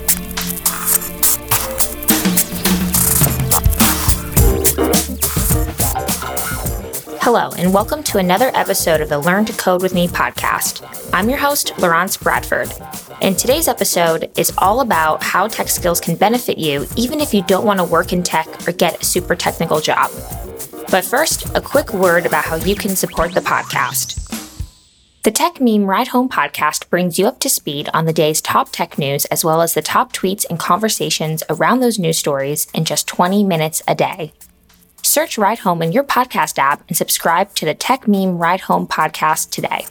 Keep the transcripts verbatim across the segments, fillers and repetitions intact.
Hello, and welcome to another episode of the Learn to Code with Me podcast. I'm your host, Laurence Bradford, and today's episode is all about how tech skills can benefit you even if you don't want to work in tech or get a super technical job. But first, a quick word about how you can support the podcast. The Tech Meme Ride Home podcast brings you up to speed on the day's top tech news as well as the top tweets and conversations around those news stories in just twenty minutes a day. Search Ride Home in your podcast app and subscribe to the Tech Meme Ride Home podcast today.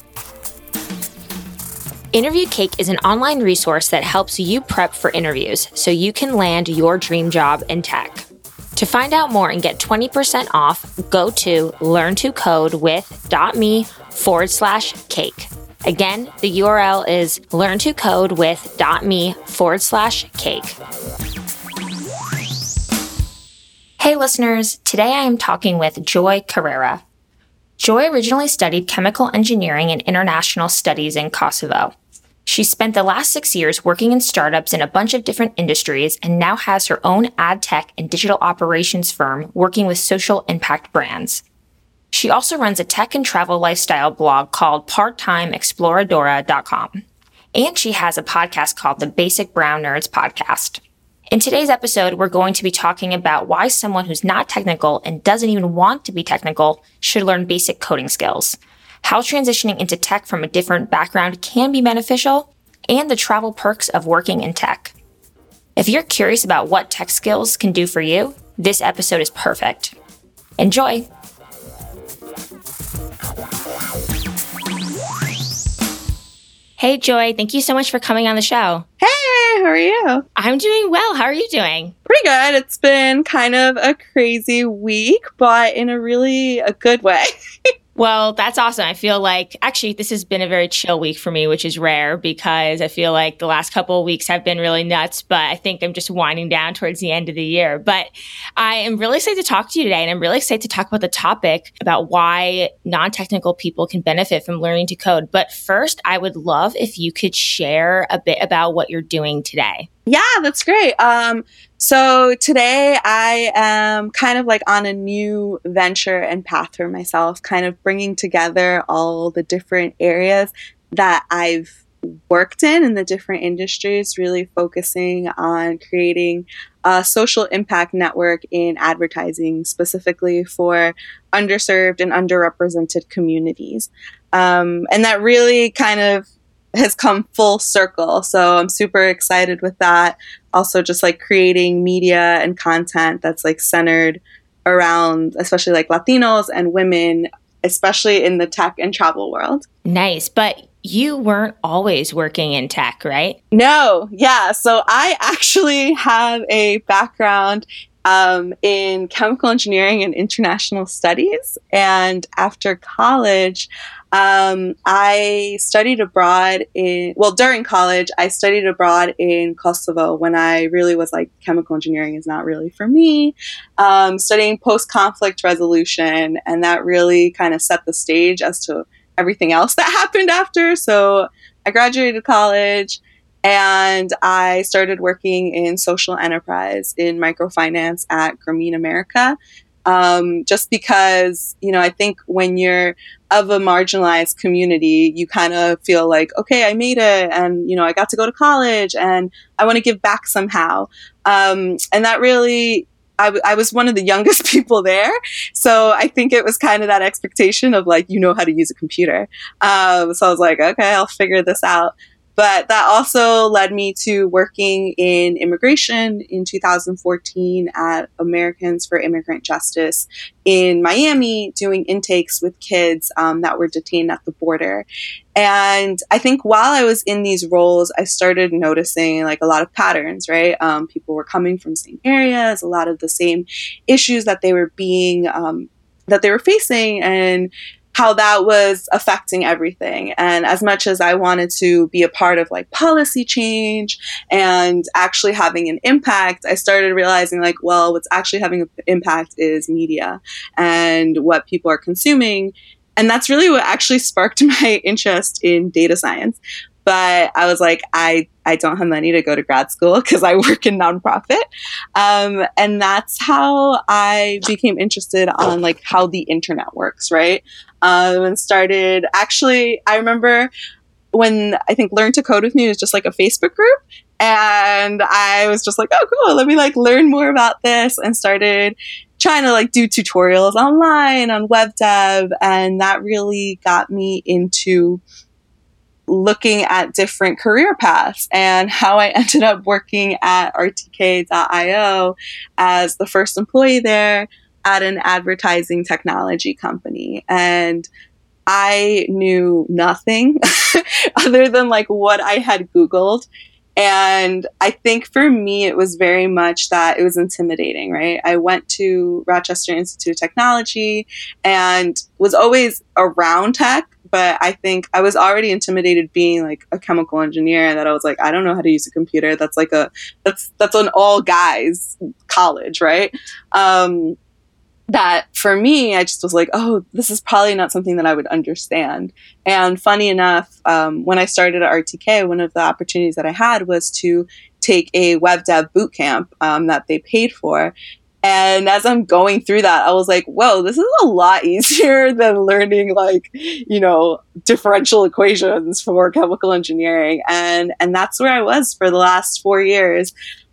Interview Cake is an online resource that helps you prep for interviews so you can land your dream job in tech. To find out more and get twenty percent off, go to learntocodewith.me forward slash cake. Again, the U R L is learntocodewith.me forward slash cake. Hey listeners, today I am talking with Joy Carrera. Joy originally studied chemical engineering and international studies in Kosovo. She spent the last six years working in startups in a bunch of different industries and now has her own ad tech and digital operations firm working with social impact brands. She also runs a tech and travel lifestyle blog called part time exploradora dot com. And she has a podcast called the Basic Brown Nerds Podcast. In today's episode, we're going to be talking about why someone who's not technical and doesn't even want to be technical should learn basic coding skills, how transitioning into tech from a different background can be beneficial, and the travel perks of working in tech. If you're curious about what tech skills can do for you, this episode is perfect. Enjoy! Hey, Joy, thank you so much for coming on the show. Hey, how are you? I'm doing well. How are you doing? Pretty good. It's been kind of a crazy week, but in a really a good way. Well, that's awesome. I feel like, actually, this has been a very chill week for me, which is rare because I feel like the last couple of weeks have been really nuts, but I think I'm just winding down towards the end of the year. But I am really excited to talk to you today, and I'm really excited to talk about the topic about why non-technical people can benefit from learning to code. But first, I would love if you could share a bit about what you're doing today. Yeah, that's great. Um, so today I am kind of like on a new venture and path for myself, kind of bringing together all the different areas that I've worked in in the different industries, really focusing on creating a social impact network in advertising, specifically for underserved and underrepresented communities. Um, and that really kind of has come full circle. So I'm super excited with that. Also just like creating media and content that's like centered around, especially like Latinos and women, especially in the tech and travel world. Nice. But you weren't always working in tech, right? No. Yeah. So I actually have a background um, in chemical engineering and international studies. And after college, Um, I studied abroad in, well, during college, I studied abroad in Kosovo when I really was like, chemical engineering is not really for me, um, studying post-conflict resolution. And that really kind of set the stage as to everything else that happened after. So I graduated college and I started working in social enterprise in microfinance at Grameen America. Um, just because, you know, I think when you're of a marginalized community, you kind of feel like, okay, I made it and, you know, I got to go to college and I want to give back somehow. Um, and that really, I, w- I was one of the youngest people there. So I think it was kind of that expectation of like, you know how to use a computer. Um, so I was like, okay, I'll figure this out. But that also led me to working in immigration in two thousand fourteen at Americans for Immigrant Justice in Miami, doing intakes with kids um, that were detained at the border. And I think while I was in these roles, I started noticing like a lot of patterns, right? Um, people were coming from the same areas, a lot of the same issues that they were being, um, that they were facing, and how that was affecting everything. And as much as I wanted to be a part of like policy change and actually having an impact, I started realizing like, well, what's actually having an impact is media and what people are consuming. And that's really what actually sparked my interest in data science. But I was like, I I don't have money to go to grad school because I work in nonprofit. Um, and that's how I became interested on like how the internet works, right? Um, and started actually, I remember when I think Learn to Code with Me was just like a Facebook group. And I was just like, oh, cool. Let me like learn more about this, and started trying to like do tutorials online on web dev. And that really got me into looking at different career paths, and how I ended up working at R T K dot I O as the first employee there at an advertising technology company. And I knew nothing other than like what I had Googled. And I think for me, it was very much that it was intimidating, right? I went to Rochester Institute of Technology and was always around tech, but I think I was already intimidated being like a chemical engineer, that I was like, I don't know how to use a computer. That's like a, that's, that's an all guys college, right? Um, that for me, I just was like, oh, this is probably not something that I would understand. And funny enough, um, when I started at R T K, one of the opportunities that I had was to take a web dev boot camp um, that they paid for. And as I'm going through that, I was like, whoa, this is a lot easier than learning like, you know, differential equations for chemical engineering. And, and that's where I was for the last four years.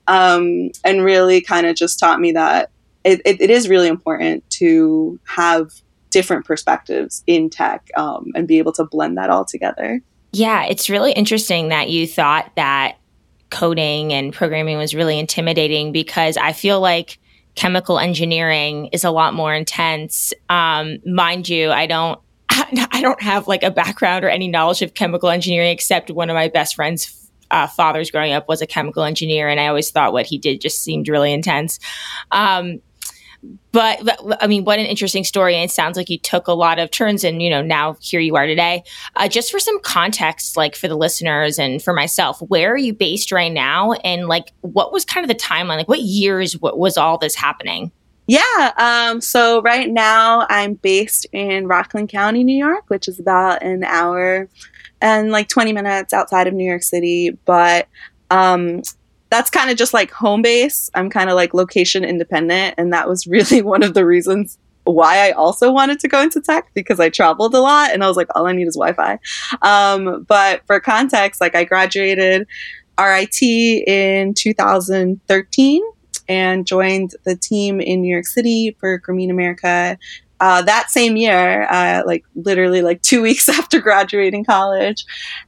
Um, and really kind of just taught me that It, it, it is really important to have different perspectives in tech um, and be able to blend that all together. Yeah, it's really interesting that you thought that coding and programming was really intimidating, because I feel like chemical engineering is a lot more intense. Um, mind you, I don't, I don't have like a background or any knowledge of chemical engineering, except one of my best friends' Uh, fathers growing up was a chemical engineer, and I always thought what he did just seemed really intense. Um, but, but I mean, what an interesting story. And it sounds like you took a lot of turns, and, you know, now here you are today. Uh, just for some context, like for the listeners and for myself, where are you based right now? And like, what was kind of the timeline? Like what years what was all this happening? Yeah. Um, so right now I'm based in Rockland County, New York, which is about an hour and like twenty minutes outside of New York City. But um, that's kind of just like home base. I'm kind of like location independent. And that was really one of the reasons why I also wanted to go into tech, because I traveled a lot and I was like, all I need is Wi-Fi. Um, but for context, like I graduated R I T in two thousand thirteen and joined the team in New York City for Grameen America Uh, that same year, uh, like literally like two weeks after graduating college,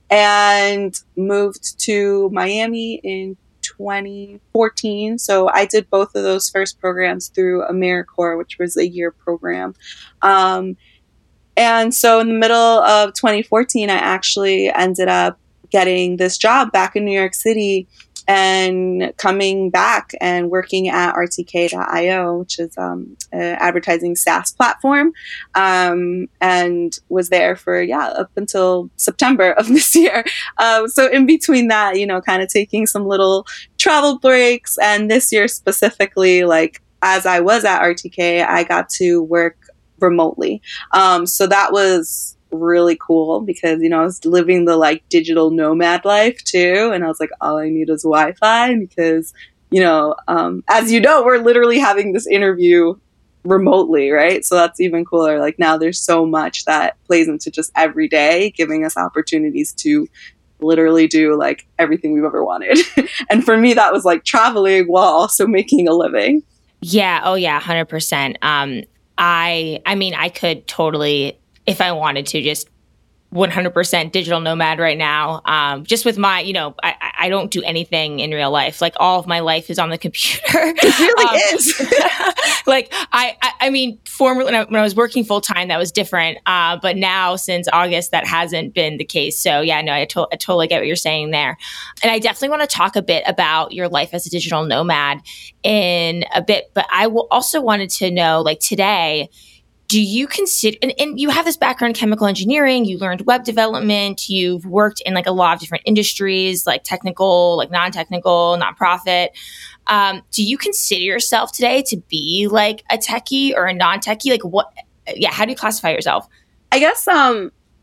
and moved to Miami in twenty fourteen. So I did both of those first programs through AmeriCorps, which was a year program. Um, and so in the middle of twenty fourteen, I actually ended up getting this job back in New York City, and coming back and working at R T K dot I O, which is um, an advertising SaaS platform, um, and was there for, yeah, up until September of this year. Uh, so in between that, you know, kind of taking some little travel breaks. And this year specifically, like as I was at R T K, I got to work remotely. Um, so that was really cool because, you know, I was living the like digital nomad life too. And I was like, all I need is Wi-Fi because, you know, um, as you know, we're literally having this interview remotely, right? So that's even cooler. Like now there's so much that plays into just every day, giving us opportunities to literally do like everything we've ever wanted. And for me, that was like traveling while also making a living. Yeah. Oh yeah. one hundred percent. Um, I, I mean, I could totally, if I wanted to, just one hundred percent digital nomad right now. Um, just with my, you know, I, I don't do anything in real life. Like all of my life is on the computer. It really um, is. like I, I, I mean, formerly when I, when I was working full time, that was different. Uh, but now since August, that hasn't been the case. So yeah, no, I, to- I totally get what you're saying there. And I definitely want to talk a bit about your life as a digital nomad in a bit. But I will also wanted to know, like today, do you consider, and, and you have this background in chemical engineering, you learned web development, you've worked in like a lot of different industries, like technical, like non-technical, nonprofit. Um, do you consider yourself today to be like a techie or a non-techie? Like what, yeah, how do you classify yourself? I guess um,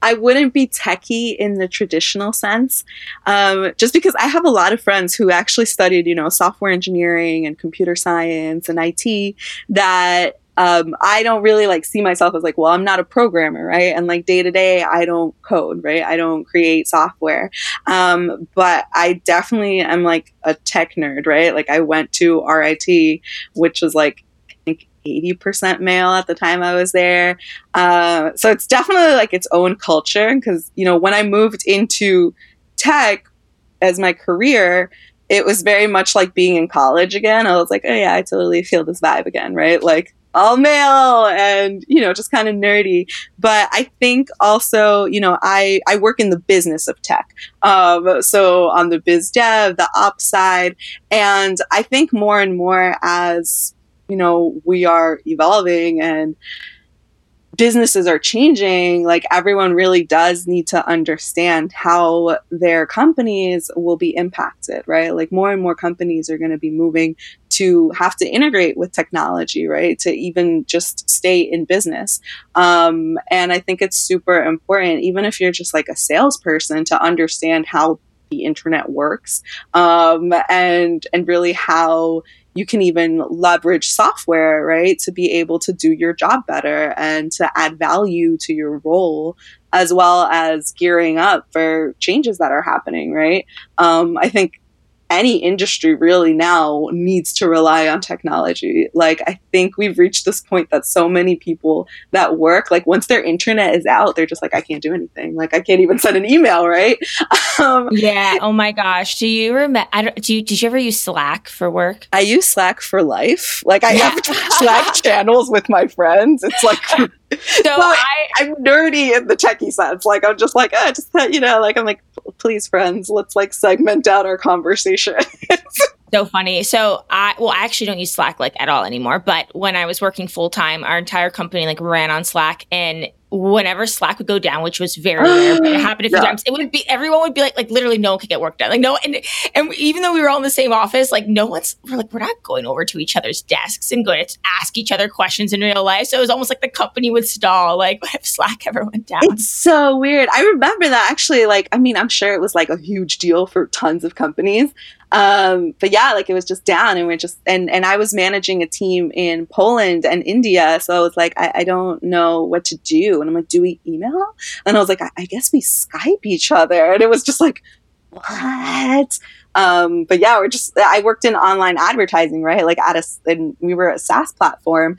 I wouldn't be techie in the traditional sense, um, just because I have a lot of friends who actually studied, you know, software engineering and computer science and I T that um, I don't really like see myself as like, well, I'm not a programmer, right? And like day to day, I don't code, right? I don't create software. Um, but I definitely am like a tech nerd, right? Like I went to R I T, which was like, I think eighty percent male at the time I was there. Uh, so it's definitely like its own culture because, you know, when I moved into tech as my career, it was very much like being in college again. I was like, oh yeah, I totally feel this vibe again, right? Like all male and, you know, just kind of nerdy. But I think also, you know, I, I work in the business of tech. Um, so on the biz dev, the ops side. And I think more and more as you know, we are evolving and businesses are changing, like everyone really does need to understand how their companies will be impacted, right? Like more and more companies are going to be moving to have to integrate with technology, right? To even just stay in business. Um, and I think it's super important, even if you're just like a salesperson, to understand how the internet works um, and and really how you can even leverage software, right, to be able to do your job better and to add value to your role, as well as gearing up for changes that are happening, right? Um, I think any industry really now needs to rely on technology. Like, I think we've reached this point that so many people that work, like once their internet is out, they're just like, I can't do anything. Like, I can't even send an email, right? Um, yeah. Oh my gosh. Do you remember, I don't, do you, did you ever use Slack for work? I use Slack for life. Like I have Slack channels with my friends. It's like, so well, I, I'm nerdy in the techie sense. Like, I'm just like, oh, just, you know, like, I'm like, please friends, let's like segment out our conversation. So funny. So I, well, I actually don't use Slack like at all anymore. But when I was working full time, our entire company like ran on Slack, and whenever Slack would go down, which was very rare, but it happened a few yeah. times, it would be, everyone would be like, like literally no one could get work done. Like no, and, and even though we were all in the same office, like no one's, we're like, we're not going over to each other's desks and going to ask each other questions in real life. So it was almost like the company would stall, like if Slack ever went down. It's so weird. I remember that actually, like, I mean, I'm sure it was like a huge deal for tons of companies. Um, but yeah, like it was just down and we're just, and, and I was managing a team in Poland and India. So I was like, I, I don't know what to do. And I'm like, do we email? And I was like, I, I guess we Skype each other. And it was just like, what? Um, but yeah, we're just, I worked in online advertising, right? Like at a, and we were a SaaS platform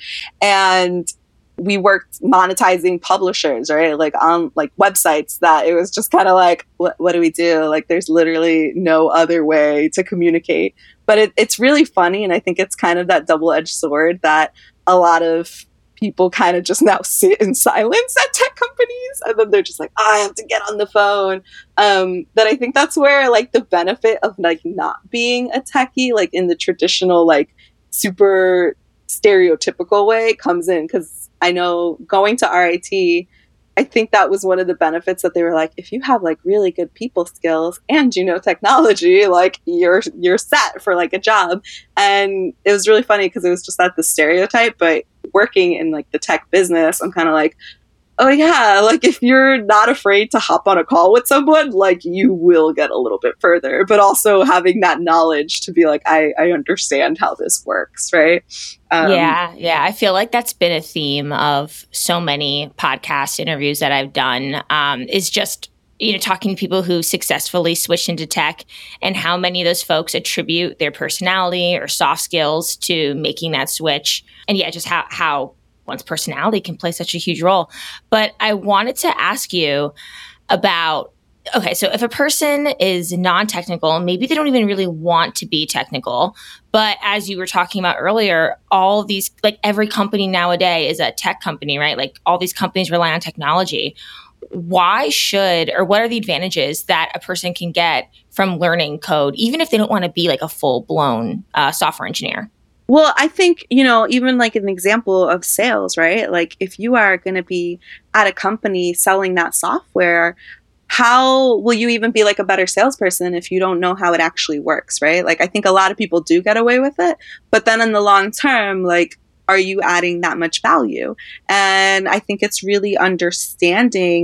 and we worked monetizing publishers, right? Like on like websites that it was just kind of like, what, what do we do? Like there's literally no other way to communicate. But it, it's really funny. And I think it's kind of that double-edged sword that a lot of people kind of just now sit in silence at tech companies. And then they're just like, oh, I have to get on the phone. Um, but I think that's where like the benefit of like not being a techie, like in the traditional, like super stereotypical way comes in. Cause I know going to R I T, I think that was one of the benefits that they were like, if you have like really good people skills and you know technology, like you're you're set for like a job. And it was really funny because it was just that the stereotype, but working in like the tech business, I'm kind of like, oh yeah, like if you're not afraid to hop on a call with someone, like you will get a little bit further, but also having that knowledge to be like, I, I understand how this works, right? Um, yeah, yeah. I feel like that's been a theme of so many podcast interviews that I've done um, is just, you know, talking to people who successfully switched into tech and how many of those folks attribute their personality or soft skills to making that switch. And yeah, just how, how one's personality can play such a huge role. But I wanted to ask you about, okay, so if a person is non-technical, maybe they don't even really want to be technical, but as you were talking about earlier, all these, like every company nowadays is a tech company, right? Like all these companies rely on technology. Why should, or what are the advantages that a person can get from learning code, even if they don't want to be like a full-blown uh, software engineer? Well, I think, you know, even like an example of sales, right? Like if you are going to be at a company selling that software, how will you even be like a better salesperson if you don't know how it actually works, right? Like I think a lot of people do get away with it, but then in the long term, like, are you adding that much value? And I think it's really understanding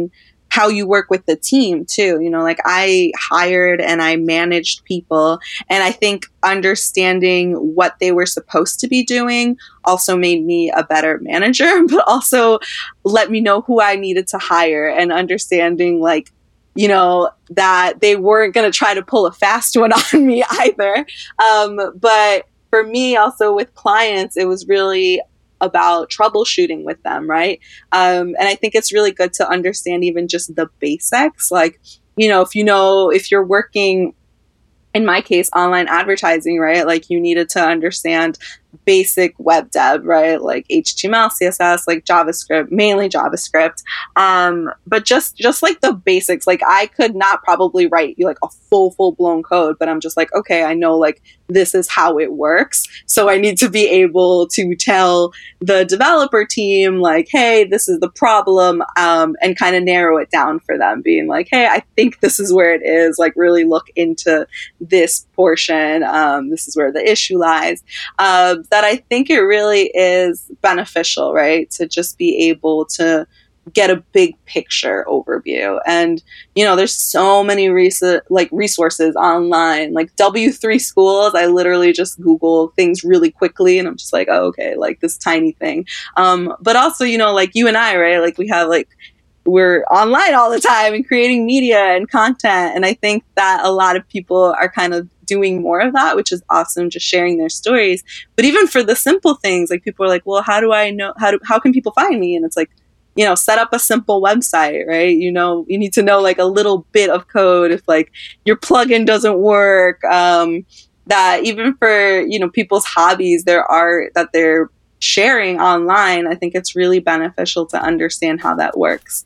how you work with the team too. You know, like I hired and I managed people, and I think understanding what they were supposed to be doing also made me a better manager, but also let me know who I needed to hire, and understanding like, you know, that they weren't going to try to pull a fast one on me either. Um, but for me also with clients, it was really about troubleshooting with them, right? Um, and I think it's really good to understand even just the basics. Like, you know, if you know, if you're working, in my case, online advertising, right? Like you needed to understand basic web dev, right? Like H T M L, C S S, like JavaScript, mainly JavaScript. Um, but just, just like the basics, like I could not probably write you like a full, full blown code, but I'm just like, okay, I know like this is how it works. So I need to be able to tell the developer team like, hey, this is the problem, um, and kind of narrow it down for them, being like, hey, I think this is where it is. Like really look into this portion. Um, this is where the issue lies. Uh, that I think it really is beneficial, right? To just be able to get a big picture overview. And, you know, there's so many res- like resources online, like W three schools. I literally just Google things really quickly and I'm just like, oh, okay, like this tiny thing. Um, but also, you know, like you and I, right? Like we have like, we're online all the time and creating media and content. And I think that a lot of people are kind of doing more of that, which is awesome, just sharing their stories. But even for the simple things, like people are like, well, how do I know, how do, how can people find me? And it's like, you know, set up a simple website, right? You know, you need to know like a little bit of code if like your plugin doesn't work. Um, that even for, you know, people's hobbies, there are that they're sharing online. I think it's really beneficial to understand how that works.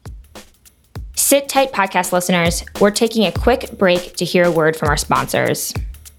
Sit tight, podcast listeners. We're taking a quick break to hear a word from our sponsors.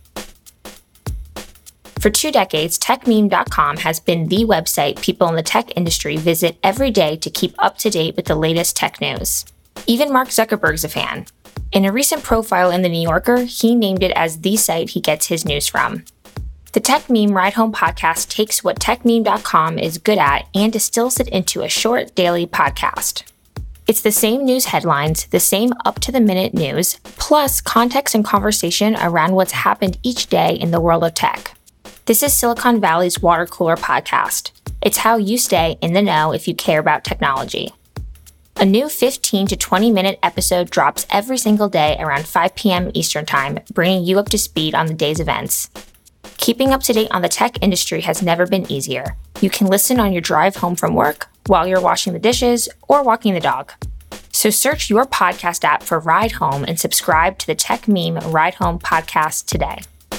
For two decades, tech meme dot com has been the website people in the tech industry visit every day to keep up to date with the latest tech news. Even Mark Zuckerberg's a fan. In a recent profile in The New Yorker, he named it as the site he gets his news from. The Tech Meme Ride Home podcast takes what tech meme dot com is good at and distills it into a short daily podcast. It's the same news headlines, the same up-to-the-minute news, plus context and conversation around what's happened each day in the world of tech. This is Silicon Valley's water cooler podcast. It's how you stay in the know if you care about technology. A new fifteen to twenty minute episode drops every single day around five p.m. Eastern Time, bringing you up to speed on the day's events. Keeping up to date on the tech industry has never been easier. You can listen on your drive home from work, while you're washing the dishes, or walking the dog. So search your podcast app for Ride Home and subscribe to the Tech Meme Ride Home podcast today.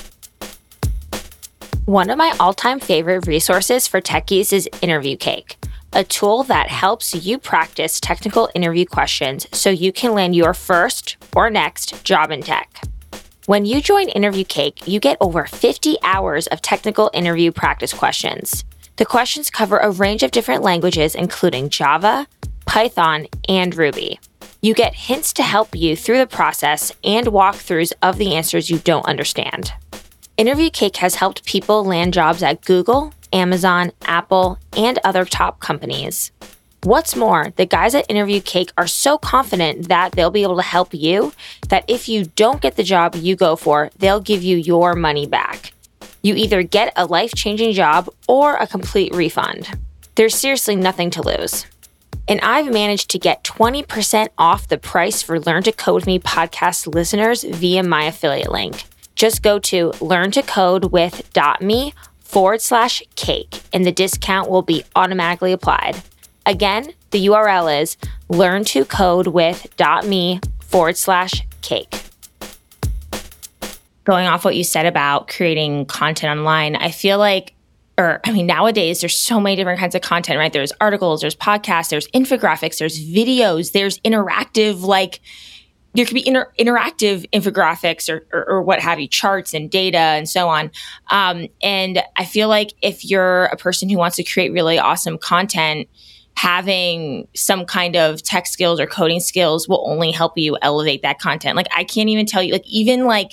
One of my all-time favorite resources for techies is Interview Cake, a tool that helps you practice technical interview questions so you can land your first or next job in tech. When you join Interview Cake, you get over fifty hours of technical interview practice questions. The questions cover a range of different languages, including Java, Python, and Ruby. You get hints to help you through the process and walkthroughs of the answers you don't understand. Interview Cake has helped people land jobs at Google, Amazon, Apple, and other top companies. What's more, the guys at Interview Cake are so confident that they'll be able to help you that if you don't get the job you go for, they'll give you your money back. You either get a life-changing job or a complete refund. There's seriously nothing to lose. And I've managed to get twenty percent off the price for Learn to Code with Me podcast listeners via my affiliate link. Just go to learntocodewith.me forward slash cake and the discount will be automatically applied. Again, the U R L is learntocodewith.me forward slash cake. Going off what you said about creating content online, I feel like, or I mean, nowadays there's so many different kinds of content, right? There's articles, there's podcasts, there's infographics, there's videos, there's interactive, like there could be inter- interactive infographics or, or, or what have you, charts and data and so on. Um, and I feel like if you're a person who wants to create really awesome content, having some kind of tech skills or coding skills will only help you elevate that content. Like I can't even tell you, like even like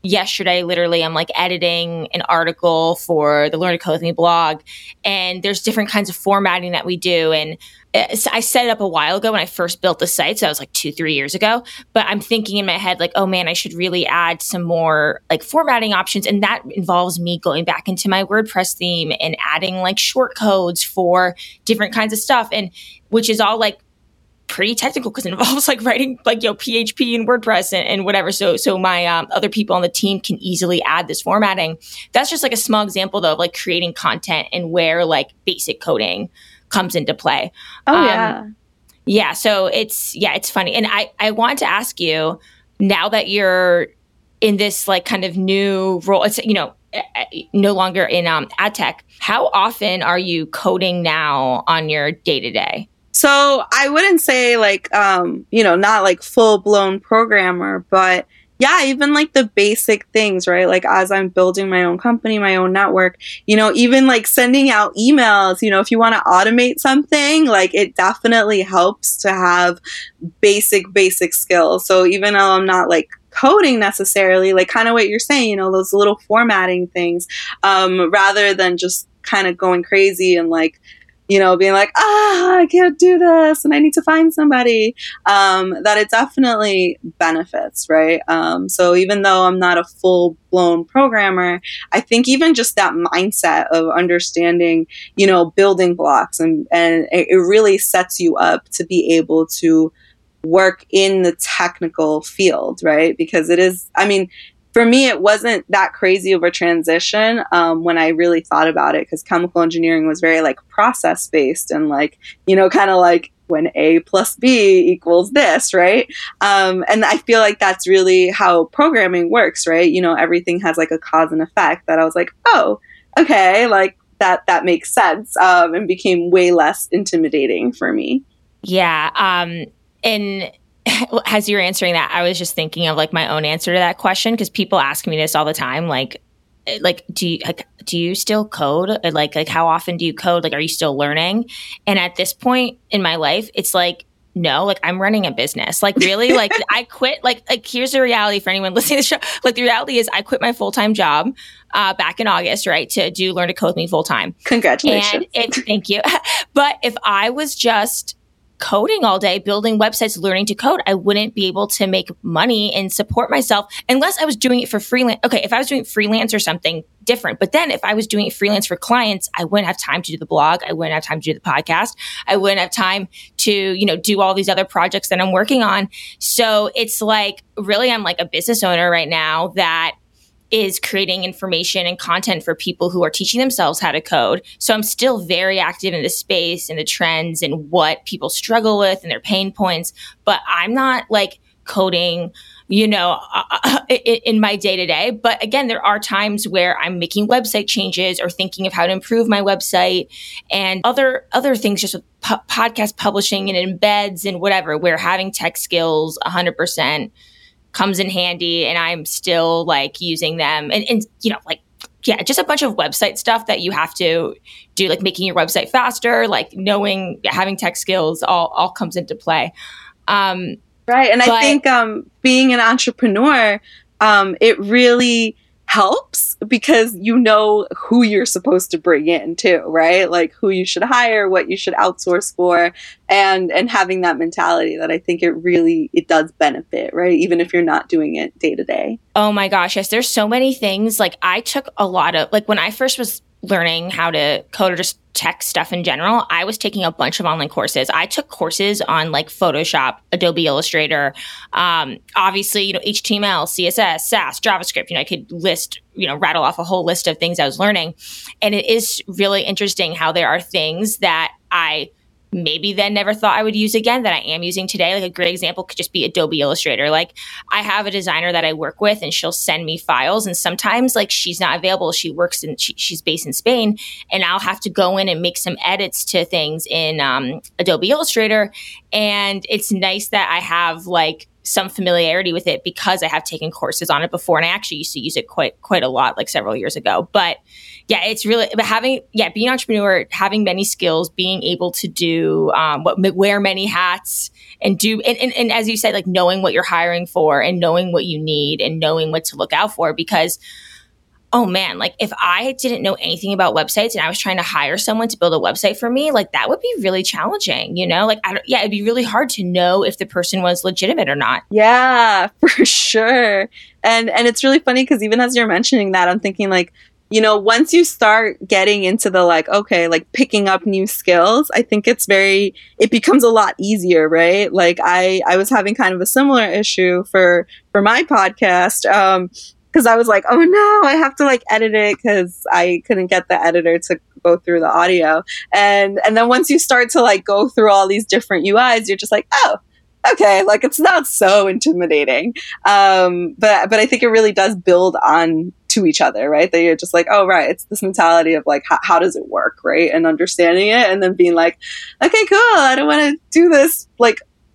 yesterday, literally, I'm like editing an article for the Learn to Code with Me blog, and there's different kinds of formatting that we do. And I set it up a while ago when I first built the site. So that was like two, three years ago. But I'm thinking in my head, like, oh man, I should really add some more like formatting options. And that involves me going back into my WordPress theme and adding like short codes for different kinds of stuff. And which is all like pretty technical because it involves like writing like, you know, P H P and WordPress and, and whatever. So, so my um, other people on the team can easily add this formatting. That's just like a small example though of like creating content and where like basic coding comes into play. Oh, um, yeah. Yeah. So it's, yeah, it's funny. And I, I want to ask you, now that you're in this like kind of new role, it's, you know, no longer in um, ad tech, how often are you coding now on your day to day? So I wouldn't say like, um, you know, not like full blown programmer, but yeah, even like the basic things, right? Like as I'm building my own company, my own network, you know, even like sending out emails, you know, if you want to automate something, like it definitely helps to have basic, basic skills. So even though I'm not like coding necessarily, like kind of what you're saying, you know, those little formatting things, um, rather than just kind of going crazy and like, you know, being like, ah, I can't do this and I need to find somebody, um, that it definitely benefits, right? Um, so even though I'm not a full blown programmer, I think even just that mindset of understanding, you know, building blocks and, and it really sets you up to be able to work in the technical field, right? Because it is, I mean, for me, it wasn't that crazy of a transition um, when I really thought about it, because chemical engineering was very like process based and like, you know, kind of like when A plus B equals this, right? Um, and I feel like that's really how programming works, right? You know, everything has like a cause and effect that I was like, oh, okay, like that, that makes sense, um, and became way less intimidating for me. Yeah. Um, and as you were answering that, I was just thinking of like my own answer to that question, because people ask me this all the time. Like, like, do you, like, do you still code? Like, like how often do you code? Like, are you still learning? And at this point in my life, it's like, no, like I'm running a business. Like really, like I quit. Like, like here's the reality for anyone listening to the show. Like the reality is I quit my full-time job uh, back in August, right? To do Learn to Code with Me full-time. Congratulations. And it, thank you. But if I was just coding all day, building websites, learning to code, I wouldn't be able to make money and support myself unless I was doing it for freelance. Okay, if I was doing freelance or something different, but then if I was doing it freelance for clients, I wouldn't have time to do the blog. I wouldn't have time to do the podcast. I wouldn't have time to, you know, do all these other projects that I'm working on. So it's like, really, I'm like a business owner right now that is creating information and content for people who are teaching themselves how to code. So I'm still very active in the space and the trends and what people struggle with and their pain points, but I'm not like coding, you know, uh, in my day to day. But again, there are times where I'm making website changes or thinking of how to improve my website and other, other things just with po- podcast publishing and embeds and whatever, where having tech skills one hundred percent comes in handy, and I'm still like using them and, and, you know, like, yeah, just a bunch of website stuff that you have to do, like making your website faster, like knowing, having tech skills all, all comes into play. Um, right. And but, I think um, being an entrepreneur, um, it really helps because you know who you're supposed to bring in too, right? Like who you should hire, what you should outsource for, and and having that mentality that I think it really, it does benefit, right? Even if you're not doing it day to day. Oh my gosh, yes. There's so many things. Like I took a lot of, like when I first was learning how to code or just tech stuff in general, I was taking a bunch of online courses. I took courses on like Photoshop, Adobe Illustrator, um, obviously, you know, H T M L, C S S, Sass, JavaScript. You know, I could list, you know, rattle off a whole list of things I was learning. And it is really interesting how there are things that I maybe then never thought I would use again that I am using today. Like a great example could just be Adobe Illustrator. Like I have a designer that I work with and she'll send me files, and sometimes like she's not available. She works in, she, she's based in Spain, and I'll have to go in and make some edits to things in um, Adobe Illustrator. And it's nice that I have like some familiarity with it because I have taken courses on it before. And I actually used to use it quite, quite a lot, like several years ago. But yeah, it's really, but having, yeah, being an entrepreneur, having many skills, being able to do, um, what, wear many hats and do, and, and, and as you said, like knowing what you're hiring for and knowing what you need and knowing what to look out for, because oh man, like if I didn't know anything about websites and I was trying to hire someone to build a website for me, like that would be really challenging, you know? Like, I don't, yeah, it'd be really hard to know if the person was legitimate or not. Yeah, for sure. And and it's really funny because even as you're mentioning that, I'm thinking like, you know, once you start getting into the like, okay, like picking up new skills, I think it's very, it becomes a lot easier, right? Like I, I was having kind of a similar issue for, for my podcast. Um, Because I was like, oh no, I have to like edit it because I couldn't get the editor to go through the audio. And and then once you start to like go through all these different U Is, you're just like, oh, okay, like it's not so intimidating. Um, but but I think it really does build on to each other, right? That you're just like, oh right, it's this mentality of like, how, how does it work, right? And understanding it, and then being like, okay, cool, I don't want to do this like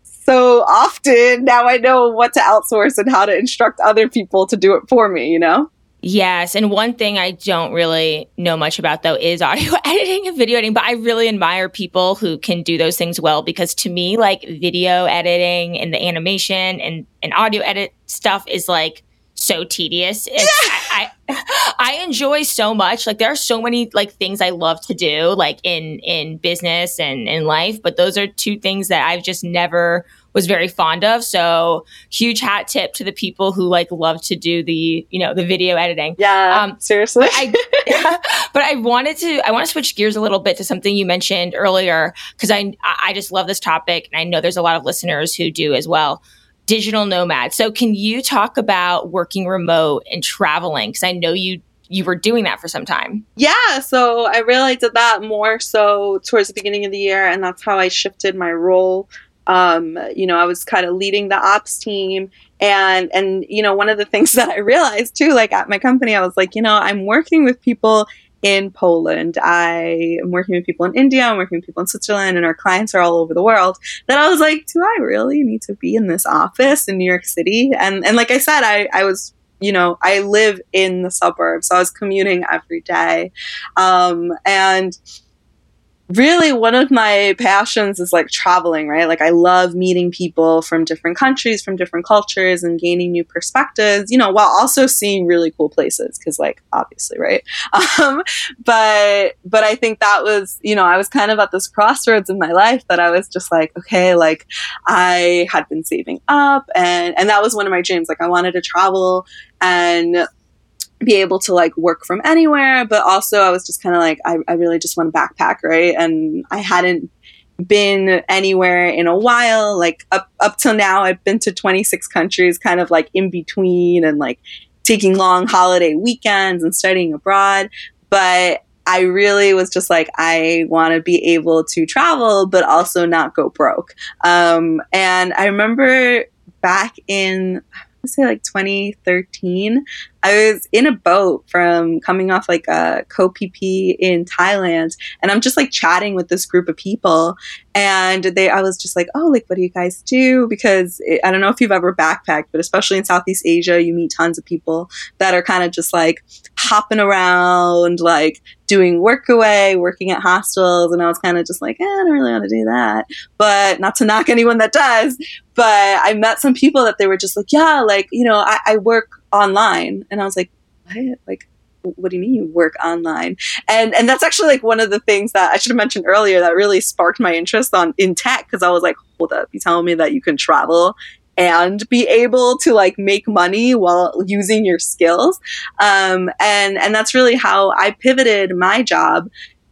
so often. Now I know what to outsource and how to instruct other people to do it for me, you know? Yes. And one thing I don't really know much about, though, is audio editing and video editing. But I really admire people who can do those things well, because to me, like video editing and the animation and, and audio edit stuff is like so tedious. It's, I, I I enjoy so much. Like there are so many like things I love to do, like in in business and in life, but those are two things that I've just never was very fond of. So huge hat tip to the people who like love to do the, you know, the video editing. Yeah, um, seriously. But I, but I wanted to I want to switch gears a little bit to something you mentioned earlier, because I I just love this topic, and I know there's a lot of listeners who do as well. Digital nomad. So can you talk about working remote and traveling? Because I know you you were doing that for some time. Yeah, so I really did that more so towards the beginning of the year, and that's how I shifted my role. Um, you know, I was kind of leading the ops team, and and you know, one of the things that I realized too, like at my company, I was like, you know, I'm working with people in Poland. I am working with people in India. I'm working with people in Switzerland, and our clients are all over the world. Then I was like, do I really need to be in this office in New York City? And and like I said, I, I was, you know, I live in the suburbs, so I was commuting every day. Um, and really one of my passions is like traveling, right? Like I love meeting people from different countries, from different cultures, and gaining new perspectives, you know, while also seeing really cool places. Cause like, obviously, right. Um, but, but I think that was, you know, I was kind of at this crossroads in my life that I was just like, okay, like I had been saving up, and, and that was one of my dreams. Like I wanted to travel and be able to like work from anywhere, but also I was just kind of like, I, I really just want to backpack, right? And I hadn't been anywhere in a while. Like up up till now, I've been to twenty-six countries, kind of like in between, and like taking long holiday weekends and studying abroad. But I really was just like, I want to be able to travel, but also not go broke. Um, and I remember back in, I say like twenty thirteen, I was in a boat from coming off like a Koh Phi Phi in Thailand, and I'm just like chatting with this group of people, and they, I was just like, oh, like, what do you guys do? Because it, I don't know if you've ever backpacked, but especially in Southeast Asia, you meet tons of people that are kind of just like hopping around, like doing work away, working at hostels. And I was kind of just like, eh, I don't really want to do that, but not to knock anyone that does. But I met some people that they were just like, yeah, like, you know, I, I work online. And I was like, what? Like, what do you mean you work online? And and that's actually like one of the things that I should have mentioned earlier that really sparked my interest on in tech, because I was like, hold up, you telling me that you can travel and be able to like make money while using your skills? Um, and and that's really how I pivoted my job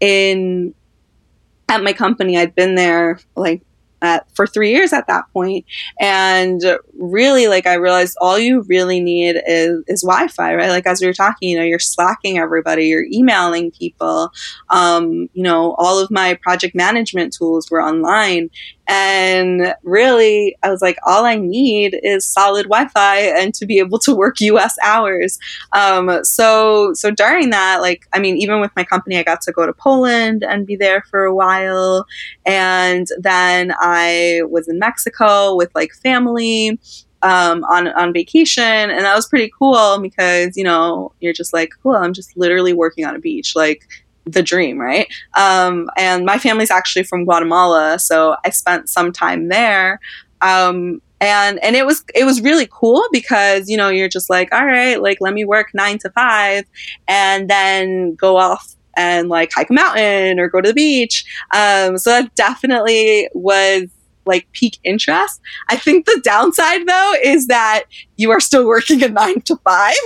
in at my company. I'd been there like At, for three years at that point. And really, like, I realized all you really need is, is Wi-Fi, right? Like, as we were talking, you know, you're slacking everybody, you're emailing people. Um, you know, all of my project management tools were online. And really, I was like, all I need is solid Wi-Fi and to be able to work U S hours. Um, so, so during that, like, I mean, even with my company, I got to go to Poland and be there for a while. And then I was in Mexico with like family. Um, on, on vacation. And that was pretty cool because, you know, you're just like, cool, I'm just literally working on a beach, like the dream, right? Um, and my family's actually from Guatemala. So I spent some time there. Um, and, and it was, it was really cool because, you know, you're just like, all right, like, let me work nine to five and then go off and like hike a mountain or go to the beach. Um, so that definitely was like peak interest. I think the downside though is that you are still working a nine to five.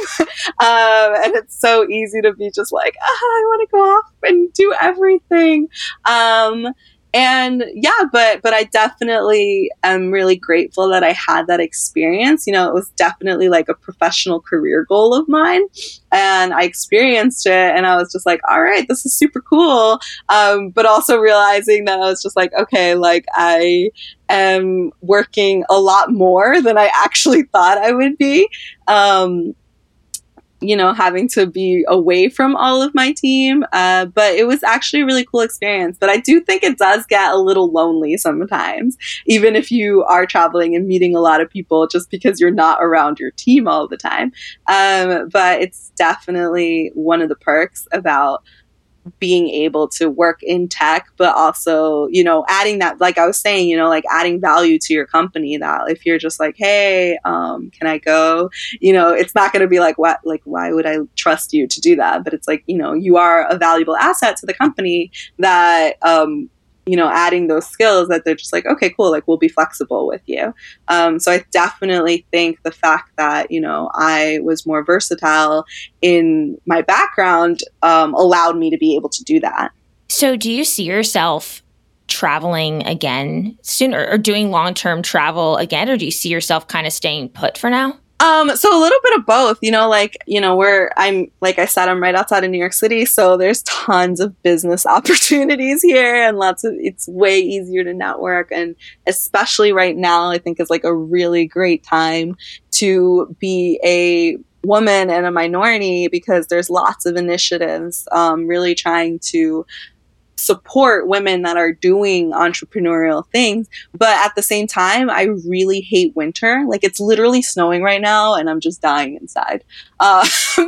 um, and it's so easy to be just like, ah, I want to go off and do everything. Um, and yeah, but, but I definitely am really grateful that I had that experience. You know, it was definitely like a professional career goal of mine and I experienced it and I was just like, all right, this is super cool. Um, but also realizing that I was just like, okay, like I am working a lot more than I actually thought I would be. Um, you know, having to be away from all of my team. Uh, but it was actually a really cool experience. But I do think it does get a little lonely sometimes, even if you are traveling and meeting a lot of people just because you're not around your team all the time. Um, but it's definitely one of the perks about being able to work in tech, but also, you know, adding that, like I was saying, you know, like adding value to your company that if you're just like, hey, um, can I go? You know, it's not going to be like, what, like, why would I trust you to do that? But it's like, you know, you are a valuable asset to the company that, um, you know, adding those skills that they're just like, okay, cool, like we'll be flexible with you. Um, so I definitely think the fact that, you know, I was more versatile in my background um, allowed me to be able to do that. So do you see yourself traveling again soon or, or doing long-term travel again? Or do you see yourself kind of staying put for now? Um, so a little bit of both, you know, like, you know, we're, I'm, like I said, I'm right outside of New York City. So there's tons of business opportunities here and lots of, it's way easier to network. And especially right now, I think is like a really great time to be a woman and a minority because there's lots of initiatives, um, really trying to support women that are doing entrepreneurial things. But at the same time, I really hate winter. Like it's literally snowing right now and I'm just dying inside. Um,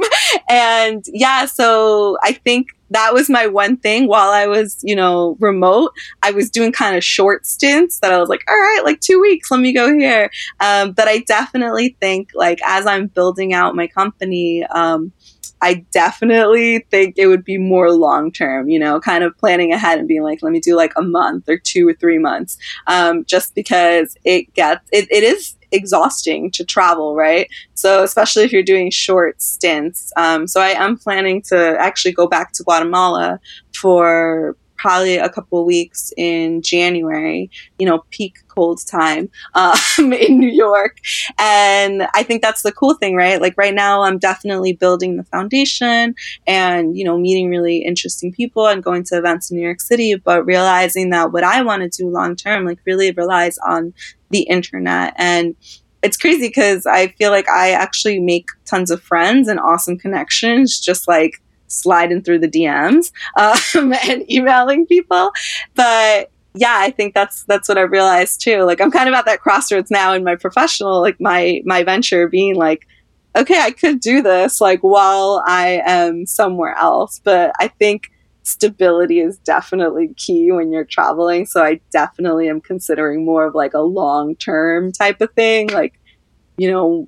and yeah, so I think that was my one thing while I was, you know, remote. I was doing kind of short stints that I was like, all right, like two weeks, let me go here. Um, but I definitely think like as I'm building out my company, um, I definitely think it would be more long term, you know, kind of planning ahead and being like, let me do like a month or two or three months, um, just because it gets, it, it is exhausting to travel, right? So especially if you're doing short stints. Um, so I am planning to actually go back to Guatemala for probably a couple of weeks in January, you know, peak cold time um, in New York. And I think that's the cool thing, right? Like right now, I'm definitely building the foundation and, you know, meeting really interesting people and going to events in New York City, but realizing that what I want to do long term, like really relies on the internet. And it's crazy because I feel like I actually make tons of friends and awesome connections, just like sliding through the D Ms um, and emailing people. But yeah, I think that's that's what I realized too. Like I'm kind of at that crossroads now in my professional, like my my venture being like, okay, I could do this like while I am somewhere else. But I think stability is definitely key when you're traveling. So I definitely am considering more of like a long-term type of thing. Like, you know,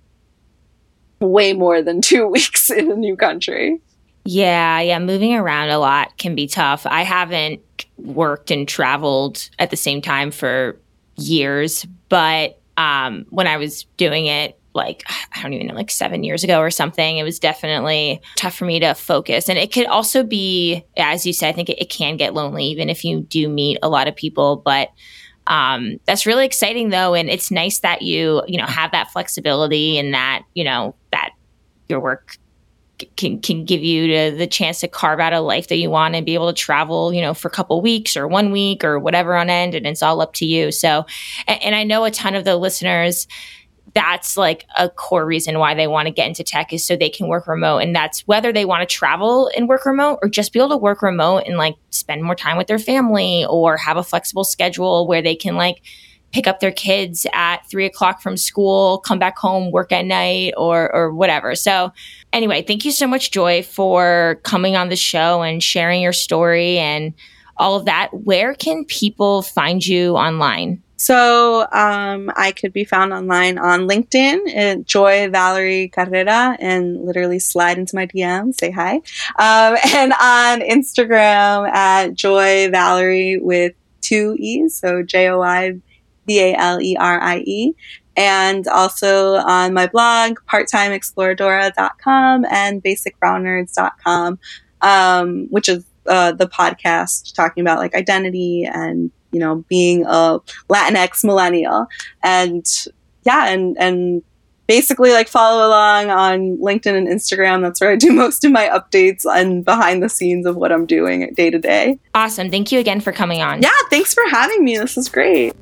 way more than two weeks in a new country. Yeah, yeah. Moving around a lot can be tough. I haven't worked and traveled at the same time for years, but um, when I was doing it, like, I don't even know, like seven years ago or something, it was definitely tough for me to focus. And it could also be, as you said, I think it, it can get lonely, even if you do meet a lot of people. But um, that's really exciting, though. And it's nice that you, you know, have that flexibility and that, you know, that your work can can give you to, the chance to carve out a life that you want and be able to travel, you know, for a couple weeks or one week or whatever on end, and it's all up to you. So, and, and I know a ton of the listeners, that's like a core reason why they want to get into tech is so they can work remote. And that's whether they want to travel and work remote or just be able to work remote and like spend more time with their family or have a flexible schedule where they can like pick up their kids at three o'clock from school, come back home, work at night or or whatever. So anyway, thank you so much, Joy, for coming on the show and sharing your story and all of that. Where can people find you online? So um, I could be found online on LinkedIn at Joy Valerie Carrera, and literally slide into my D M, say hi. Um, and on Instagram at Joy Valerie with two E's, so J O I V A L E R I E. And also on my blog, part time exploradora dot com and basic brown nerds dot com, um, which is uh, the podcast talking about like identity and, you know, being a Latinx millennial. And yeah, and, and basically like follow along on LinkedIn and Instagram. That's where I do most of my updates and behind the scenes of what I'm doing day to day. Awesome. Thank you again for coming on. Yeah, thanks for having me. This is great.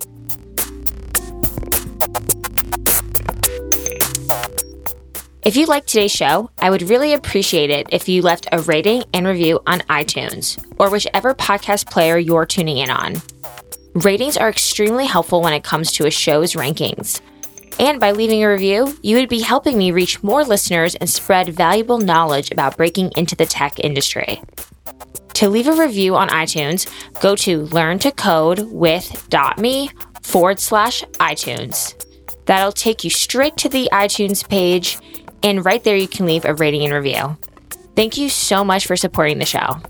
If you liked today's show, I would really appreciate it if you left a rating and review on iTunes or whichever podcast player you're tuning in on. Ratings are extremely helpful when it comes to a show's rankings. And by leaving a review, you would be helping me reach more listeners and spread valuable knowledge about breaking into the tech industry. To leave a review on iTunes, go to learntocodewith.me forward slash iTunes. That'll take you straight to the iTunes page, and right there you can leave a rating and review. Thank you so much for supporting the show.